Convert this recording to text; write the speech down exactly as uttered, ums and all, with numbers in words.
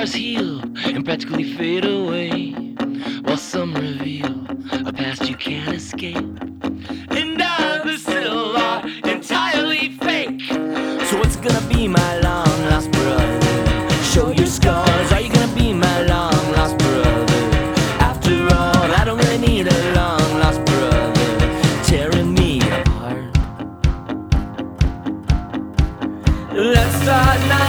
scars heal and practically fade away, while some reveal a past you can't escape, and others still are entirely fake. So what's gonna be my long lost brother? Show your scars, are you gonna be my long lost brother? After all, I don't really need a long lost brother tearing me apart. Let's start now.